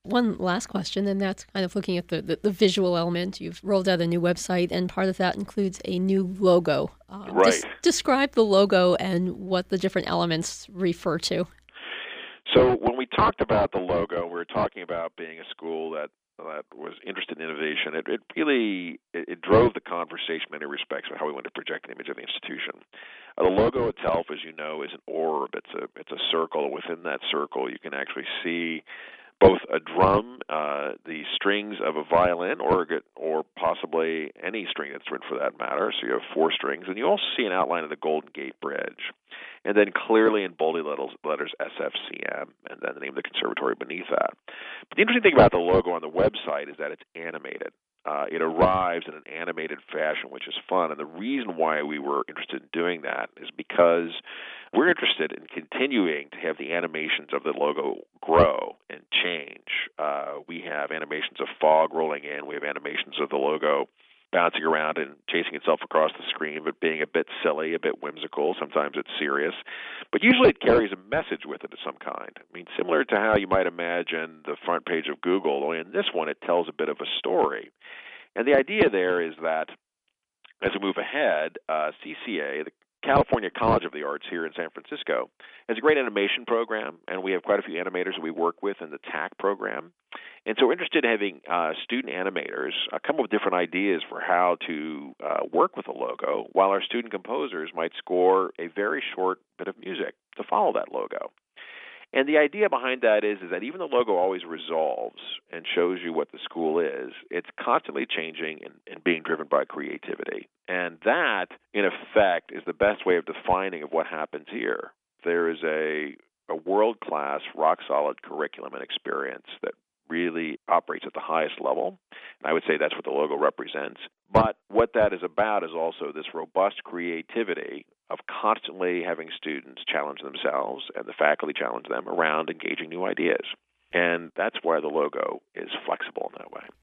One last question, and that's kind of looking at the visual element. You've rolled out a new website, and part of that includes a new logo. Right. Describe the logo and what the different elements refer to. So when we talked about the logo, we were talking about being a school that was interested in innovation. It really drove the conversation in many respects about how we want to project an image of the institution. The logo itself, as you know, is an orb. It's a circle. Within that circle, you can actually see both a drum, the strings of a violin, or possibly any string instrument for that matter. So you have four strings, and you also see an outline of the Golden Gate Bridge, and then clearly in bolded letters SFCM, and then the name of the conservatory beneath that. But the interesting thing about the logo on the website is that it's animated. It arrives in an animated fashion, which is fun. And the reason why we were interested in doing that is because we're interested in continuing to have the animations of the logo grow and change. We have animations of fog rolling in. We have animations of the logo bouncing around and chasing itself across the screen, but being a bit silly, a bit whimsical. Sometimes it's serious. But usually it carries a message with it of some kind. I mean, similar to how you might imagine the front page of Google, only in this one it tells a bit of a story. And the idea there is that as we move ahead, CCA, the California College of the Arts here in San Francisco, has a great animation program, and we have quite a few animators that we work with in the TAC program. And so we're interested in having student animators come up with different ideas for how to work with a logo, while our student composers might score a very short bit of music to follow that logo. And the idea behind that is that even the logo always resolves and shows you what the school is, it's constantly changing and being driven by creativity. And that, in effect, is the best way of defining of what happens here. There is a world-class, rock-solid curriculum and experience that really operates at the highest level. And I would say that's what the logo represents. But what that is about is also this robust creativity of constantly having students challenge themselves and the faculty challenge them around engaging new ideas. And that's why the logo is flexible in that way.